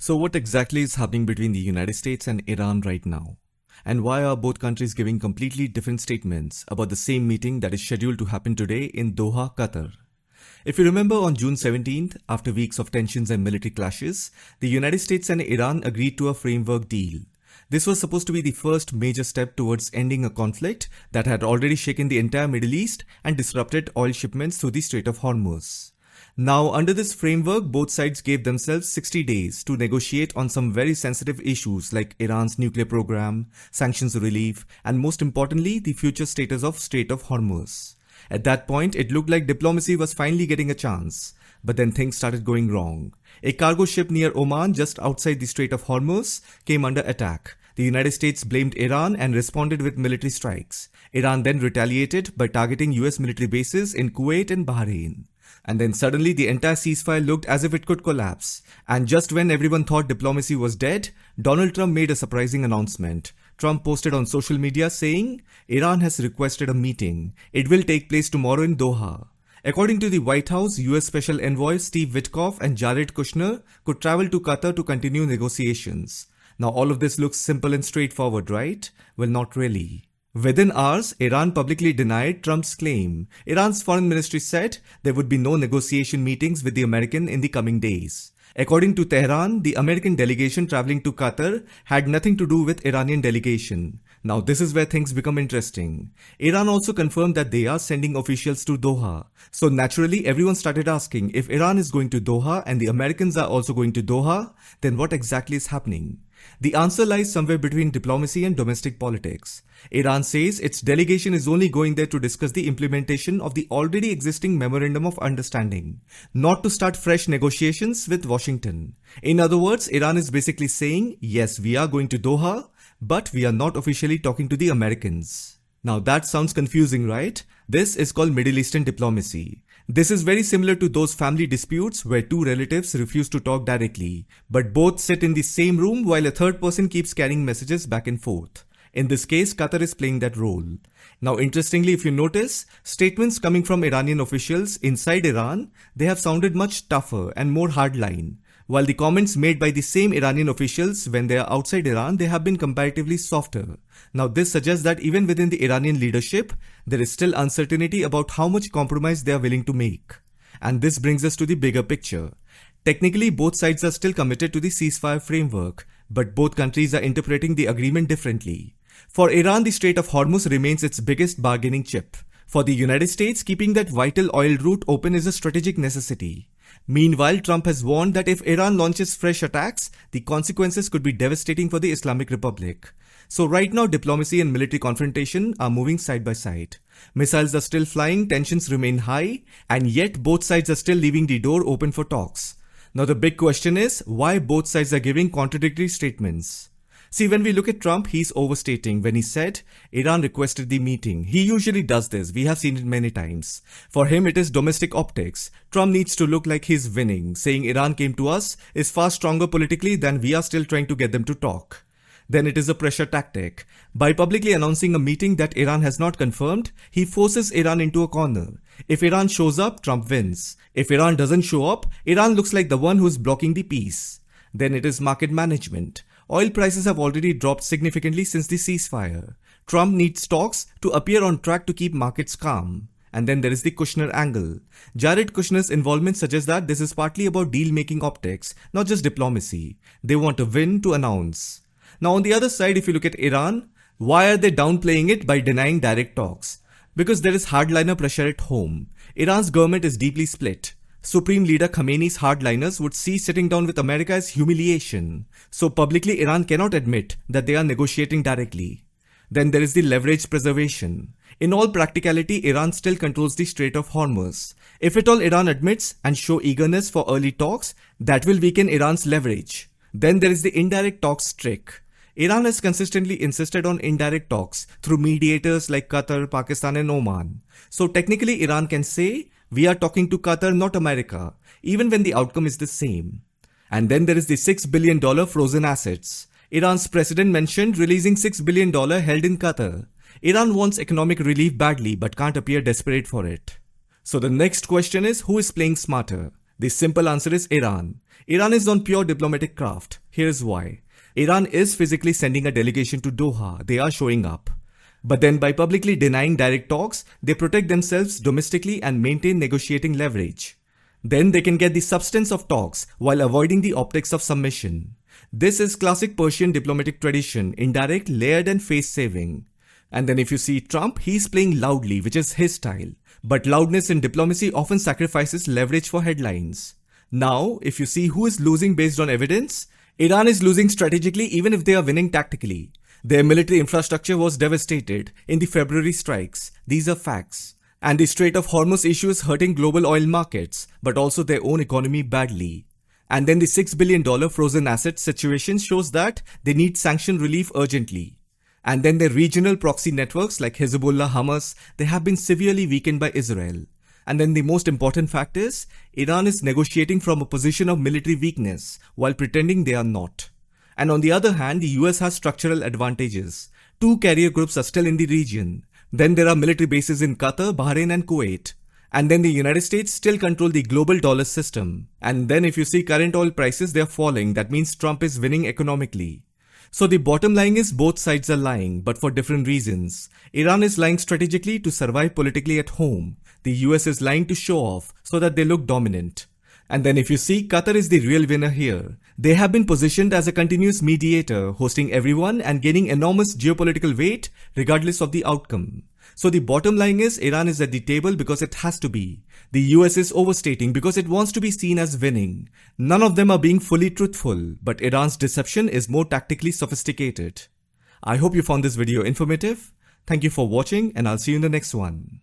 So what exactly is happening between the United States and Iran right now? And why are both countries giving completely different statements about the same meeting that is scheduled to happen today in Doha, Qatar? If you remember, on June 17th, after weeks of tensions and military clashes, the United States and Iran agreed to a framework deal. This was supposed to be the first major step towards ending a conflict that had already shaken the entire Middle East and disrupted oil shipments through the Strait of Hormuz. Now, under this framework, both sides gave themselves 60 days to negotiate on some very sensitive issues like Iran's nuclear program, sanctions relief, and most importantly, the future status of Strait of Hormuz. At that point, it looked like diplomacy was finally getting a chance. But then things started going wrong. A cargo ship near Oman, just outside the Strait of Hormuz, came under attack. The United States blamed Iran and responded with military strikes. Iran then retaliated by targeting US military bases in Kuwait and Bahrain. And then suddenly the entire ceasefire looked as if it could collapse. And just when everyone thought diplomacy was dead, Donald Trump made a surprising announcement. Trump posted on social media saying, "Iran has requested a meeting. It will take place tomorrow in Doha." According to the White House, US Special Envoy Steve Witkoff and Jared Kushner could travel to Qatar to continue negotiations. Now all of this looks simple and straightforward, right? Well, not really. Within hours, Iran publicly denied Trump's claim. Iran's foreign ministry said there would be no negotiation meetings with the American in the coming days. According to Tehran, the American delegation traveling to Qatar had nothing to do with Iranian delegation. Now this is where things become interesting. Iran also confirmed that they are sending officials to Doha. So naturally everyone started asking, if Iran is going to Doha and the Americans are also going to Doha, then what exactly is happening? The answer lies somewhere between diplomacy and domestic politics. Iran says its delegation is only going there to discuss the implementation of the already existing Memorandum of Understanding, not to start fresh negotiations with Washington. In other words, Iran is basically saying, yes, we are going to Doha, but we are not officially talking to the Americans. Now that sounds confusing, right? This is called Middle Eastern diplomacy. This is very similar to those family disputes where two relatives refuse to talk directly, but both sit in the same room while a third person keeps carrying messages back and forth. In this case, Qatar is playing that role. Now interestingly, if you notice, statements coming from Iranian officials inside Iran, they have sounded much tougher and more hardline. While the comments made by the same Iranian officials when they are outside Iran, they have been comparatively softer. Now this suggests that even within the Iranian leadership, there is still uncertainty about how much compromise they are willing to make. And this brings us to the bigger picture. Technically, both sides are still committed to the ceasefire framework, but both countries are interpreting the agreement differently. For Iran, the Strait of Hormuz remains its biggest bargaining chip. For the United States, keeping that vital oil route open is a strategic necessity. Meanwhile, Trump has warned that if Iran launches fresh attacks, the consequences could be devastating for the Islamic Republic. So right now, diplomacy and military confrontation are moving side by side. Missiles are still flying, tensions remain high, and yet both sides are still leaving the door open for talks. Now the big question is, why both sides are giving contradictory statements? See, when we look at Trump, he's overstating when he said Iran requested the meeting. He usually does this. We have seen it many times. For him, it is domestic optics. Trump needs to look like he's winning. Saying Iran came to us is far stronger politically than we are still trying to get them to talk. Then it is a pressure tactic. By publicly announcing a meeting that Iran has not confirmed, he forces Iran into a corner. If Iran shows up, Trump wins. If Iran doesn't show up, Iran looks like the one who's blocking the peace. Then it is market management. Oil prices have already dropped significantly since the ceasefire. Trump needs talks to appear on track to keep markets calm. And then there is the Kushner angle. Jared Kushner's involvement suggests that this is partly about deal-making optics, not just diplomacy. They want a win to announce. Now on the other side, if you look at Iran, why are they downplaying it by denying direct talks? Because there is hardliner pressure at home. Iran's government is deeply split. Supreme Leader Khamenei's hardliners would see sitting down with America as humiliation. So publicly, Iran cannot admit that they are negotiating directly. Then there is the leverage preservation. In all practicality, Iran still controls the Strait of Hormuz. If at all Iran admits and show eagerness for early talks, that will weaken Iran's leverage. Then there is the indirect talks trick. Iran has consistently insisted on indirect talks through mediators like Qatar, Pakistan and Oman. So technically Iran can say, we are talking to Qatar, not America, even when the outcome is the same. And then there is the $6 billion frozen assets. Iran's president mentioned releasing $6 billion held in Qatar. Iran wants economic relief badly but can't appear desperate for it. So the next question is, who is playing smarter? The simple answer is Iran. Iran is on pure diplomatic craft. Here's why. Iran is physically sending a delegation to Doha. They are showing up. But then by publicly denying direct talks, they protect themselves domestically and maintain negotiating leverage. Then they can get the substance of talks while avoiding the optics of submission. This is classic Persian diplomatic tradition, indirect, layered and face-saving. And then if you see Trump, he's playing loudly, which is his style. But loudness in diplomacy often sacrifices leverage for headlines. Now, if you see who is losing based on evidence, Iran is losing strategically even if they are winning tactically. Their military infrastructure was devastated in the February strikes. These are facts. And the Strait of Hormuz issue is hurting global oil markets, but also their own economy badly. And then the $6 billion frozen assets situation shows that they need sanction relief urgently. And then their regional proxy networks like Hezbollah, Hamas, they have been severely weakened by Israel. And then the most important fact is, Iran is negotiating from a position of military weakness while pretending they are not. And on the other hand, the US has structural advantages. 2 carrier groups are still in the region. Then there are military bases in Qatar, Bahrain and Kuwait. And then the United States still control the global dollar system. And then if you see current oil prices, they are falling. That means Trump is winning economically. So the bottom line is both sides are lying, but for different reasons. Iran is lying strategically to survive politically at home. The US is lying to show off so that they look dominant. And then if you see, Qatar is the real winner here. They have been positioned as a continuous mediator, hosting everyone and gaining enormous geopolitical weight regardless of the outcome. So the bottom line is Iran is at the table because it has to be. The US is overstating because it wants to be seen as winning. None of them are being fully truthful, but Iran's deception is more tactically sophisticated. I hope you found this video informative. Thank you for watching and I'll see you in the next one.